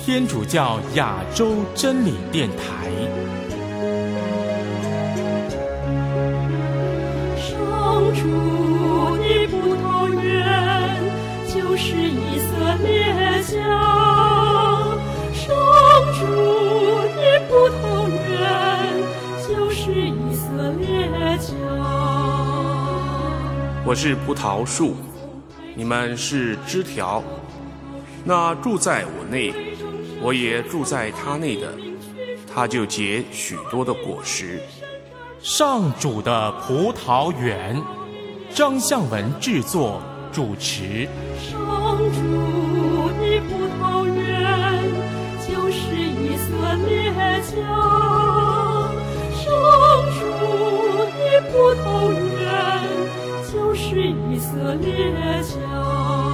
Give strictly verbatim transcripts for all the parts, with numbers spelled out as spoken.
天主教亚洲真理电台。 上主的葡萄园就是以色列家，上主的葡萄园就是以色列家。 我是葡萄树，你们是枝条。那住在我内，我也住在他内的，他就结许多的果实。 上主的葡萄园，张向文制作主持。 上主的葡萄园就是以色列家，上主的葡萄园就是以色列家。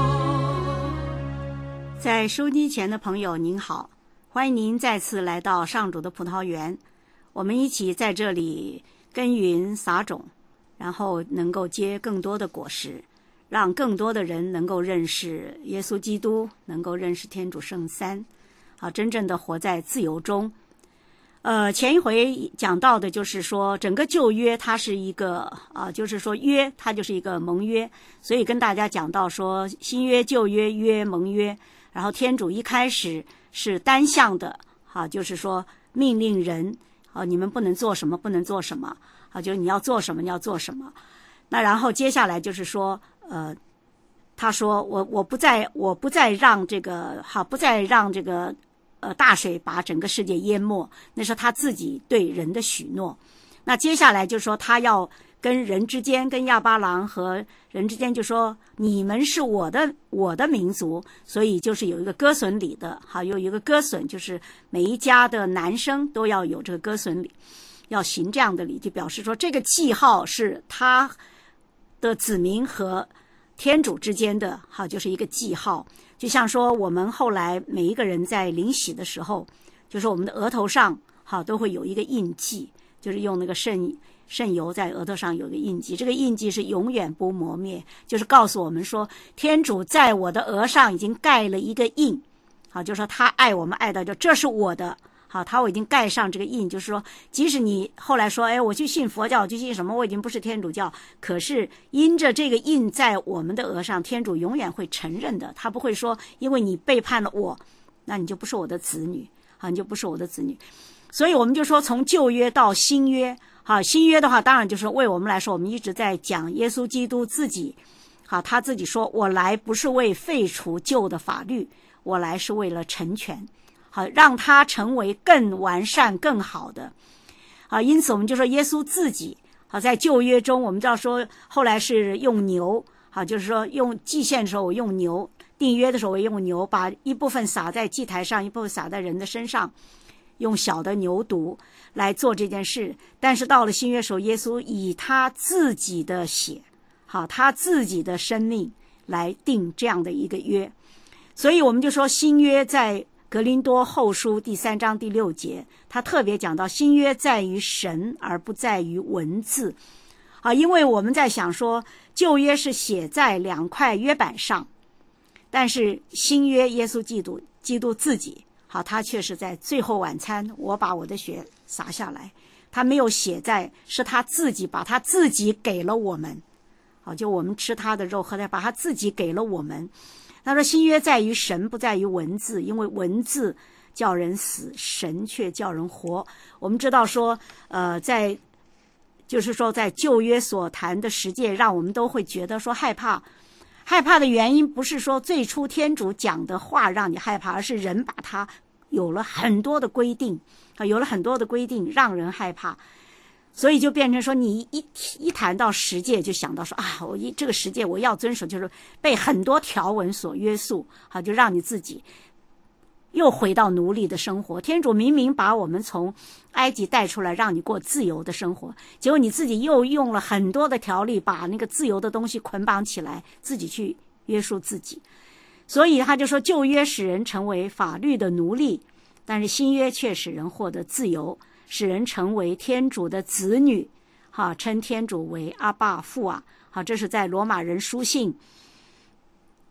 在收机前的朋友您好，欢迎您再次来到上主的葡萄园，我们一起在这里耕耘撒种，然后能够结更多的果实，让更多的人能够认识耶稣基督，能够认识天主圣三，啊，真正的活在自由中。呃，前一回讲到的就是说，整个旧约它是一个啊、呃，就是说约它就是一个盟约，所以跟大家讲到说新约、旧约、约、盟约。然后天主一开始是单向的，啊，就是说命令人，啊，你们不能做什么，不能做什么，啊，就是你要做什么，你要做什么。那然后接下来就是说，呃，他说我我不再我不再让这个好，不再让这个呃大水把整个世界淹没，那是他自己对人的许诺。那接下来就是说他要跟人之间，跟亚巴郎和人之间就说你们是我的我的民族，所以就是有一个歌损礼的，好，有一个歌损，就是每一家的男生都要有这个歌损礼，要行这样的礼，就表示说这个记号是他的子民和天主之间的，好，就是一个记号。就像说我们后来每一个人在领洗的时候，就是我们的额头上好都会有一个印记，就是用那个圣圣油在额头上有个印记，这个印记是永远不磨灭，就是告诉我们说天主在我的额上已经盖了一个印，好，就是说他爱我们爱到就这是我的，好，他我已经盖上这个印，就是说即使你后来说哎我去信佛教，我去信什么，我已经不是天主教，可是因着这个印在我们的额上，天主永远会承认的，他不会说因为你背叛了我，那你就不是我的子女，好，你就不是我的子女。所以我们就说从旧约到新约，好，新约的话当然就是为我们来说，我们一直在讲耶稣基督自己，好，他自己说我来不是为废除旧的法律，我来是为了成全，好，让它成为更完善更好的，好，因此我们就说耶稣自己，好，在旧约中我们知道说后来是用牛，好，就是说用祭献的时候我用牛，订约的时候我用牛，把一部分撒在祭台上，一部分撒在人的身上，用小的牛犊来做这件事。但是到了新约时候，耶稣以他自己的血，好，他自己的生命来定这样的一个约。所以我们就说新约在格林多后书第三章第六节，他特别讲到新约在于神而不在于文字，啊，因为我们在想说旧约是写在两块约板上，但是新约耶稣基督基督自己，好，他却是在最后晚餐我把我的血洒下来，他没有写在，是他自己把他自己给了我们，好，就我们吃他的肉喝他，把他自己给了我们。他说新约在于神不在于文字，因为文字叫人死，神却叫人活。我们知道说呃，在就是说在旧约所谈的十诫让我们都会觉得说害怕，害怕的原因不是说最初天主讲的话让你害怕，而是人把它有了很多的规定，有了很多的规定让人害怕，所以就变成说你一一谈到十诫就想到说啊，我一这个十诫我要遵守，就是被很多条文所约束，好，就让你自己又回到奴隶的生活。天主明明把我们从埃及带出来让你过自由的生活，结果你自己又用了很多的条例把那个自由的东西捆绑起来，自己去约束自己。所以他就说旧约使人成为法律的奴隶，但是新约却使人获得自由，使人成为天主的子女，哈，称天主为阿爸父啊，好，这是在罗马人书信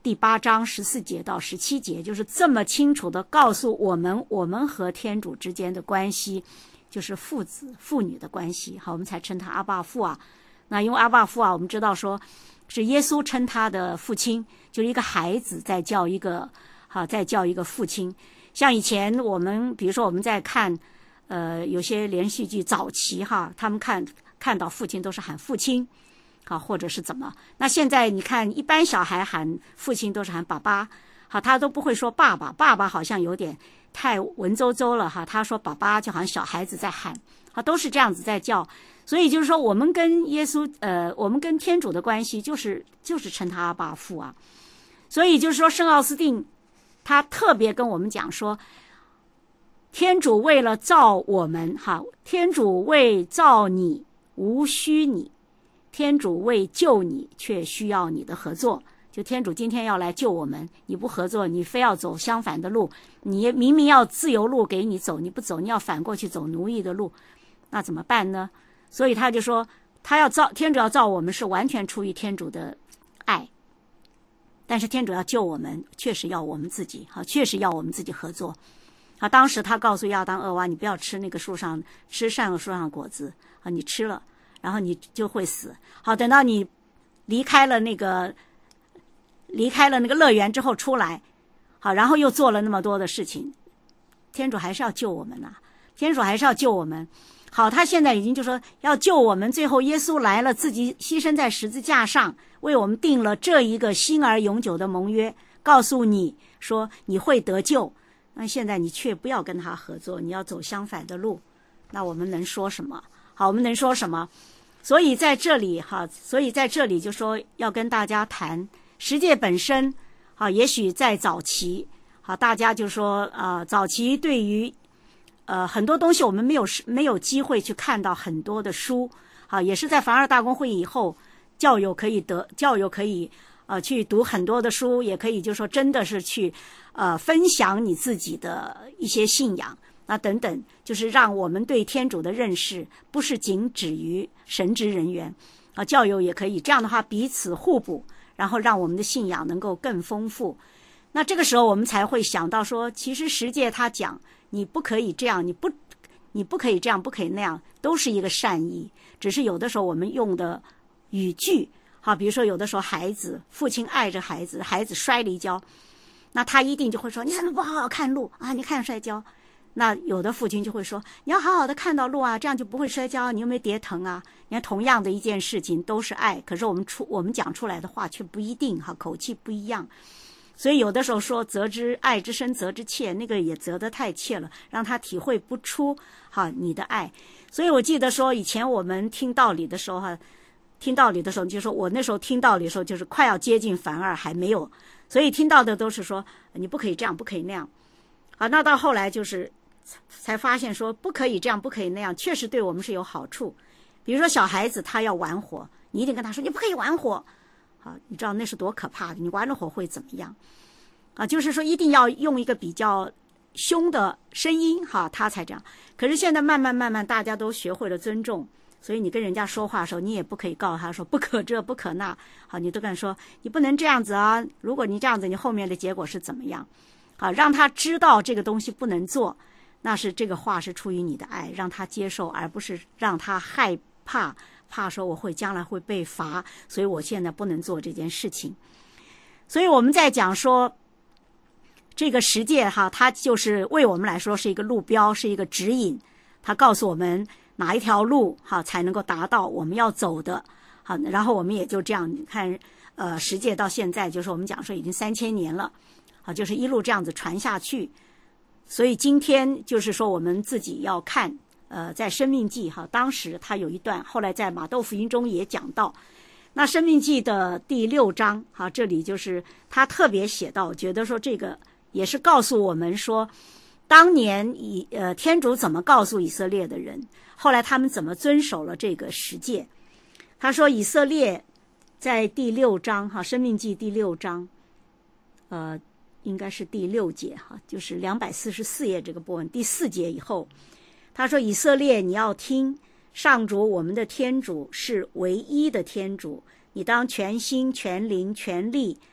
第八章十四节到十七节，就是这么清楚的告诉我们，我们和天主之间的关系就是父子父女的关系。好，我们才称他阿爸父啊。那因为阿爸父啊，我们知道说是耶稣称他的父亲，就是一个孩子在叫一个好在叫一个父亲。像以前我们比如说我们在看呃有些连续剧早期哈，他们看看到父亲都是喊父亲。好，或者是怎么？那现在你看，一般小孩喊父亲都是喊爸爸，好，他都不会说爸爸，爸爸好像有点太文绉绉了哈。他说爸爸就好像小孩子在喊，好，都是这样子在叫。所以就是说，我们跟耶稣，呃，我们跟天主的关系就是就是称他阿爸父啊。所以就是说，圣奥斯定他特别跟我们讲说，天主为了造我们哈，天主为造你无需你。天主为救你却需要你的合作，就天主今天要来救我们，你不合作，你非要走相反的路，你明明要自由路给你走，你不走，你要反过去走奴役的路，那怎么办呢？所以他就说他要造天主要造我们是完全出于天主的爱，但是天主要救我们确实要我们自己好，确实要我们自己合作。好，当时他告诉亚当厄娃，你不要吃那个树上吃善恶树上的果子啊，你吃了然后你就会死。好，等到你离开了那个离开了那个乐园之后出来，好，然后又做了那么多的事情，天主还是要救我们呐、啊，天主还是要救我们。好，他现在已经就说要救我们，最后耶稣来了，自己牺牲在十字架上，为我们定了这一个新而永久的盟约，告诉你说你会得救。那现在你却不要跟他合作，你要走相反的路，那我们能说什么？好，我们能说什么？所以在这里哈，所以在这里就说要跟大家谈十诫本身。好，也许在早期，好，大家就说啊、呃，早期对于呃很多东西我们没有没有机会去看到很多的书。好，也是在凡尔大公会议以后，教友可以得教友可以呃去读很多的书，也可以就说真的是去呃分享你自己的一些信仰。那等等，就是让我们对天主的认识不是仅止于神职人员啊，教友也可以这样的话彼此互补，然后让我们的信仰能够更丰富。那这个时候我们才会想到说，其实十诫他讲你不可以这样，你不你不可以这样，不可以那样，都是一个善意，只是有的时候我们用的语句，好，比如说有的时候孩子父亲爱着孩子，孩子摔了一跤，那他一定就会说你怎么不好好看路啊，你看摔跤。那有的父亲就会说你要好好的看到路啊，这样就不会摔跤，你有没有跌疼啊？你看同样的一件事情都是爱，可是我们出我们讲出来的话却不一定哈，口气不一样。所以有的时候说责之爱之深责之切，那个也责得太切了，让他体会不出哈你的爱。所以我记得说以前我们听道理的时候哈，听道理的时候就说我那时候听道理的时候就是快要接近凡二还没有，所以听到的都是说你不可以这样不可以那样。好，那到后来就是才发现说不可以这样不可以那样，确实对我们是有好处。比如说小孩子他要玩火，你一定跟他说你不可以玩火，好，你知道那是多可怕的，你玩了火会怎么样啊？就是说一定要用一个比较凶的声音哈，他才这样。可是现在慢慢慢慢大家都学会了尊重，所以你跟人家说话的时候你也不可以告诉他说不可这不可那，好，你都跟他说你不能这样子啊，如果你这样子你后面的结果是怎么样，好，让他知道这个东西不能做，那是这个话是出于你的爱，让他接受，而不是让他害怕，怕说我会将来会被罚，所以我现在不能做这件事情。所以我们在讲说这个十诫哈，它就是为我们来说是一个路标，是一个指引，它告诉我们哪一条路哈才能够达到我们要走的。好，然后我们也就这样，你看呃十诫到现在就是我们讲说已经三千年了，好，就是一路这样子传下去。所以今天就是说我们自己要看呃在申命记哈，当时他有一段后来在马窦福音中也讲到，那申命记的第六章哈，这里就是他特别写到，觉得说这个也是告诉我们说当年以呃天主怎么告诉以色列的人，后来他们怎么遵守了这个十诫。他说以色列在第六章哈，申命记第六章呃应该是第六节哈，就是两百四十四页这个部分第四节以后，他说以色列你要听，上主我们的天主是唯一的天主，你当全心全灵全力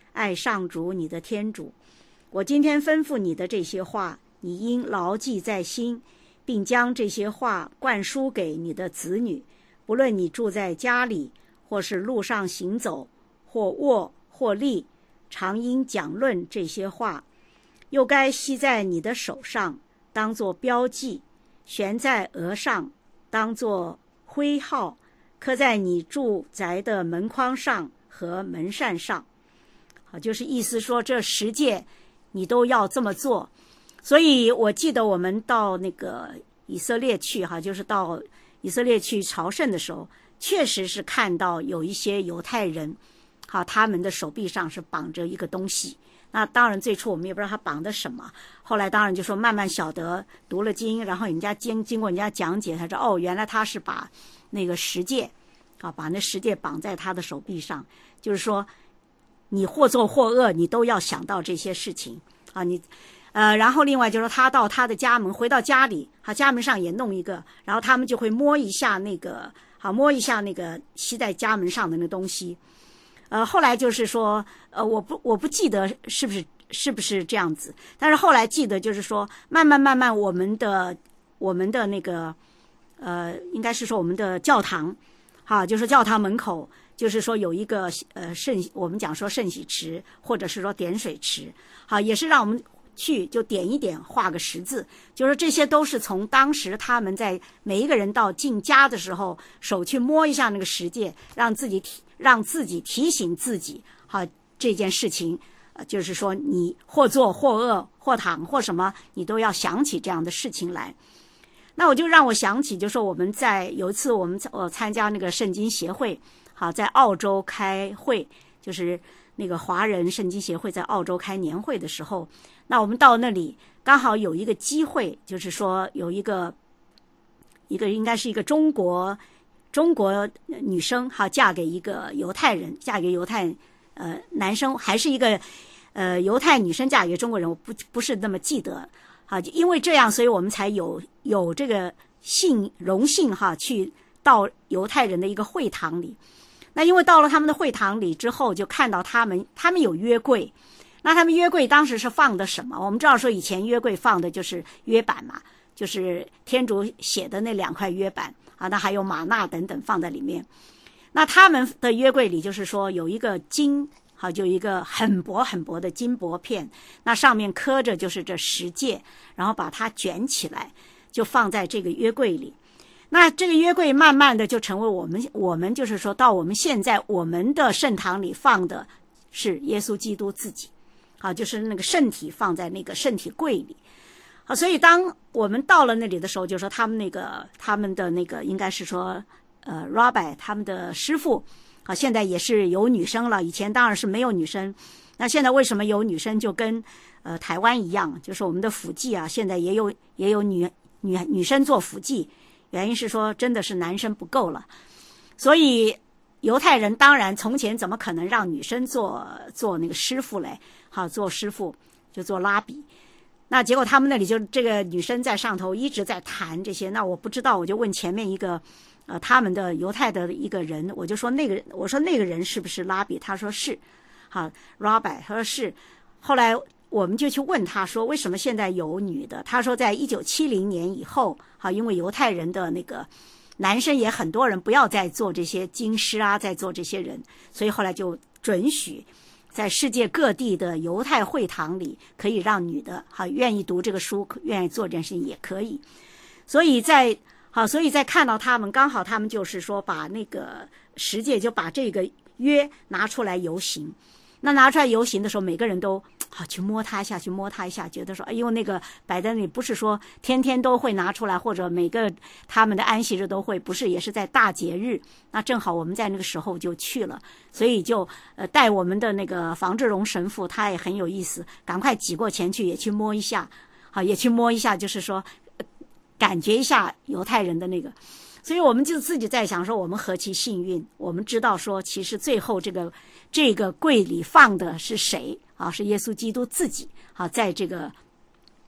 爱上主你的天主。我今天吩咐你的这些话，你应牢记在心，并将这些话灌输给你的子女，不论你住在家里，或是路上行走，或卧或立，常应讲论这些话。又该系在你的手上，当作标记，悬在额上，当作徽号，刻在你住宅的门框上和门扇上。好，就是意思说这十诫你都要这么做。所以我记得我们到那个以色列去哈，就是到以色列去朝圣的时候，确实是看到有一些犹太人，好，他们的手臂上是绑着一个东西。那当然最初我们也不知道他绑的什么，后来当然就说慢慢晓得，读了经，然后人家经经过人家讲解，他说哦，原来他是把那个十诫啊，把那十诫绑在他的手臂上，就是说你或作或恶，你都要想到这些事情啊，你呃，然后另外就是他到他的家门，回到家里，他家门上也弄一个，然后他们就会摸一下那个，好摸一下那个系在家门上的那个东西。呃，后来就是说，呃，我不我不记得是不是是不是这样子，但是后来记得就是说，慢慢慢慢我们的我们的那个呃，应该是说我们的教堂，哈，就是教堂门口，就是说有一个呃圣，我们讲说圣洗池，或者是说点水池，好，也是让我们去就点一点，画个十字，就是这些都是从当时他们在每一个人到进家的时候，手去摸一下那个十诫，让自己提。让自己提醒自己，好，这件事情，呃，就是说你或作或恶或躺或什么，你都要想起这样的事情来。那我就让我想起，就说我们在有一次我们我参加那个圣经协会，好，在澳洲开会，就是那个华人圣经协会在澳洲开年会的时候，那我们到那里刚好有一个机会，就是说有一个一个应该是一个中国。中国女生哈嫁给一个犹太人，嫁给犹太呃男生，还是一个呃犹太女生嫁给中国人，我不不是那么记得啊。因为这样，所以我们才有有这个幸荣幸哈，去到犹太人的一个会堂里。那因为到了他们的会堂里之后，就看到他们他们有约柜，那他们约柜当时是放的什么？我们知道说以前约柜放的就是约版嘛，就是天主写的那两块约版。啊，那还有玛纳等等放在里面。那他们的约柜里就是说有一个金，好，就一个很薄很薄的金箔片，那上面刻着就是这十诫，然后把它卷起来，就放在这个约柜里。那这个约柜慢慢的就成为我们我们就是说到我们现在我们的圣堂里放的是耶稣基督自己，好，就是那个圣体放在那个圣体柜里。啊，所以当我们到了那里的时候，就说他们那个他们的那个应该是说，呃 ，Rabbi 他们的师傅，啊，现在也是有女生了，以前当然是没有女生。那现在为什么有女生？就跟呃台湾一样，就是我们的辅祭啊，现在也有也有女女女生做辅祭，原因是说真的是男生不够了。所以犹太人当然从前怎么可能让女生做做那个师傅嘞？好，做师傅就做拉比。那结果他们那里就这个女生在上头一直在谈这些，那我不知道，我就问前面一个呃他们的犹太的一个人，我就说那个我说那个人是不是拉比？他说是，好 Rabbi 他说是。后来我们就去问他说为什么现在有女的？他说在一九七零年以后，好，因为犹太人的那个男生也很多人不要再做这些经师啊，再做这些人，所以后来就准许。在世界各地的犹太会堂里，可以让女的好愿意读这个书，愿意做这件事情也可以。所以在好，所以在看到他们，刚好他们就是说把那个十诫就把这个约拿出来游行。那拿出来游行的时候，每个人都好去摸它一下，去摸它一下，觉得说，哎呦，那个摆在那里不是说天天都会拿出来，或者每个他们的安息日都会，不是，也是在大节日。那正好我们在那个时候就去了，所以就呃带我们的那个房志荣神父，他也很有意思，赶快挤过前去，也去摸一下，好，也去摸一下，就是说、呃、感觉一下犹太人的那个。所以我们就自己在想说，我们何其幸运，我们知道说其实最后这个这个柜里放的是谁啊？是耶稣基督自己啊，在这个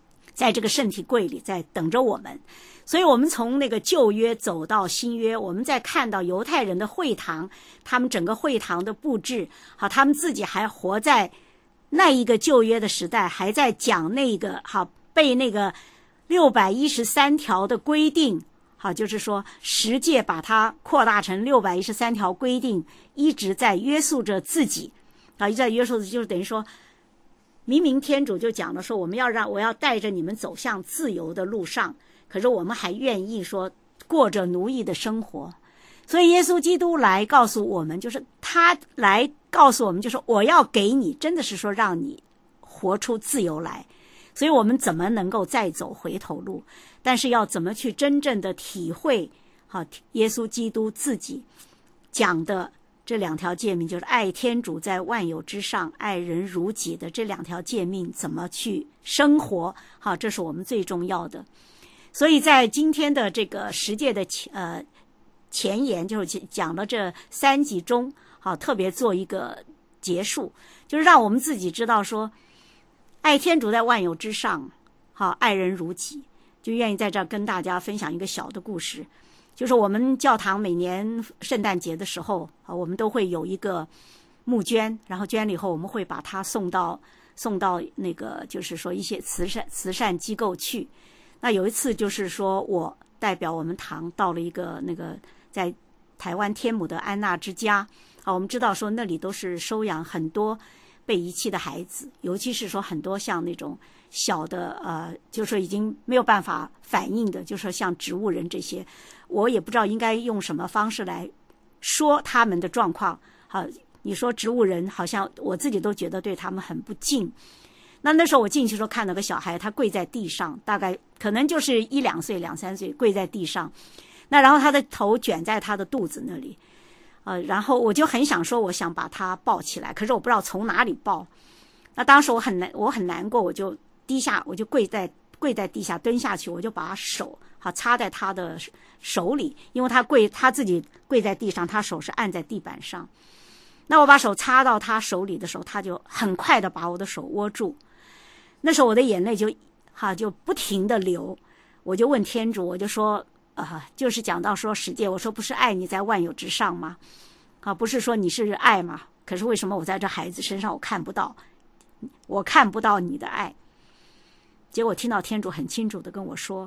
在这个圣体柜里在等着我们。所以我们从那个旧约走到新约，我们在看到犹太人的会堂，他们整个会堂的布置，好，他们自己还活在那一个旧约的时代，还在讲那个好背那个六百一十三条的规定，好，就是说十诫把它扩大成六百一十三条规定，一直在约束着自己，啊，一直在约束着，就是等于说，明明天主就讲了说，我们要让我要带着你们走向自由的路上，可是我们还愿意说过着奴役的生活。所以耶稣基督来告诉我们，就是他来告诉我们，就是我要给你，真的是说让你活出自由来。所以我们怎么能够再走回头路？但是要怎么去真正的体会好耶稣基督自己讲的这两条诫命，就是爱天主在万有之上，爱人如己的这两条诫命怎么去生活，好，这是我们最重要的。所以在今天的这个十诫的呃前言，就是讲了这三集中，好，特别做一个结束，就是让我们自己知道说，爱天主在万有之上，好，爱人如己。就愿意在这儿跟大家分享一个小的故事，就是我们教堂每年圣诞节的时候，啊，我们都会有一个募捐，然后捐了以后，我们会把它送到送到那个就是说一些慈善慈善机构去。那有一次就是说我代表我们堂到了一个那个在台湾天母的安娜之家，啊，我们知道说那里都是收养很多被遗弃的孩子，尤其是说很多像那种小的呃，就是说已经没有办法反应的，就是说像植物人这些，我也不知道应该用什么方式来说他们的状况。好，你说植物人，好像我自己都觉得对他们很不敬。那那时候我进去的时候看到个小孩，他跪在地上，大概可能就是一两岁、两三岁，跪在地上。那然后他的头卷在他的肚子那里，呃，然后我就很想说，我想把他抱起来，可是我不知道从哪里抱。那当时我很难，我很难过，我就低下，我就跪在跪在地下蹲下去，我就把手好插在他的手里，因为他跪他自己跪在地上，他手是按在地板上。那我把手插到他手里的时候，他就很快的把我的手握住。那时候我的眼泪就哈就不停的流，我就问天主，我就说呃，就是讲到说十诫，我说不是爱你在万有之上吗？啊，不是说你是爱吗？可是为什么我在这孩子身上我看不到，我看不到你的爱？结果听到天主很清楚的跟我说，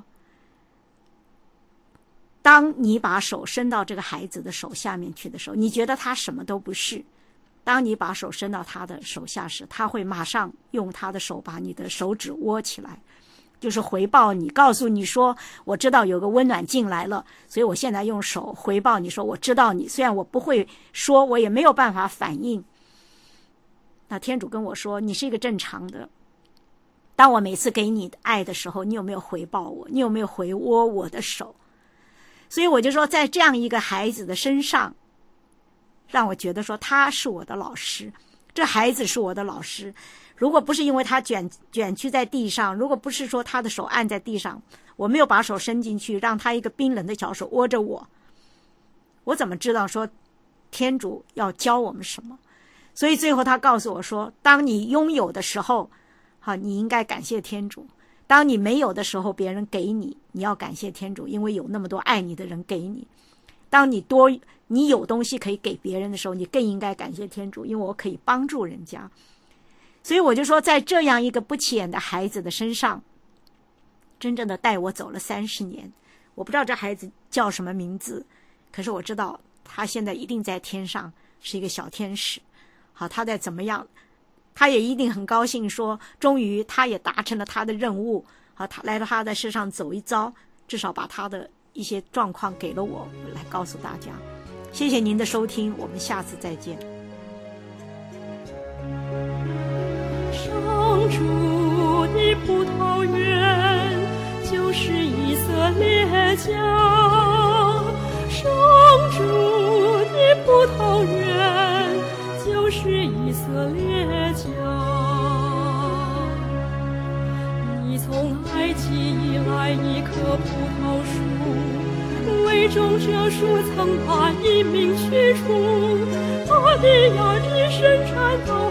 当你把手伸到这个孩子的手下面去的时候，你觉得他什么都不是，当你把手伸到他的手下时，他会马上用他的手把你的手指握起来，就是回报你，告诉你说我知道有个温暖进来了，所以我现在用手回报你说我知道你，虽然我不会说，我也没有办法反应。那天主跟我说，你是一个正常的，当我每次给你爱的时候，你有没有回报我？你有没有回握我的手？所以我就说，在这样一个孩子的身上，让我觉得说他是我的老师，这孩子是我的老师。如果不是因为他卷卷曲在地上，如果不是说他的手按在地上，我没有把手伸进去，让他一个冰冷的小手握着我，我怎么知道说天主要教我们什么？所以最后他告诉我说，当你拥有的时候，好，你应该感谢天主；当你没有的时候，别人给你，你要感谢天主，因为有那么多爱你的人给你。当你多你有东西可以给别人的时候，你更应该感谢天主，因为我可以帮助人家。所以我就说，在这样一个不起眼的孩子的身上，真正的带我走了三十年。我不知道这孩子叫什么名字，可是我知道他现在一定在天上是一个小天使。好，他在怎么样，他也一定很高兴说，终于他也达成了他的任务。好，他来到他在世上走一遭，至少把他的一些状况给了我，来告诉大家。谢谢您的收听，我们下次再见。 上主的葡萄园就是以色列家，上主的葡萄园就是以色列家。你从埃及以来一棵葡萄树，为种这树曾把一名驱除，他的芽子伸展到